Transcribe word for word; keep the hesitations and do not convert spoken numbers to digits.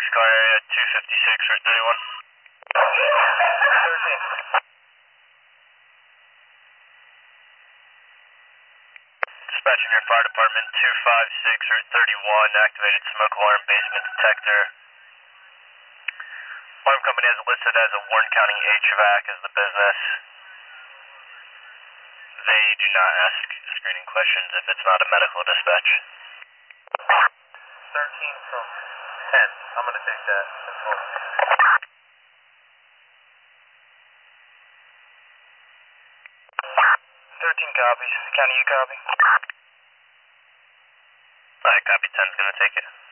Boxcar area two fifty-six or thirty-one. thirteen. Dispatching your fire department two five six or thirty-one, activated smoke alarm basement detector. Alarm company has listed as a Warren County H V A C as the business. They do not ask screening questions if it's not a medical dispatch. thirteen from ten. I'm going to take that. That's all. thirteen copies. County, you copy? Alright, copy. ten's going to take it.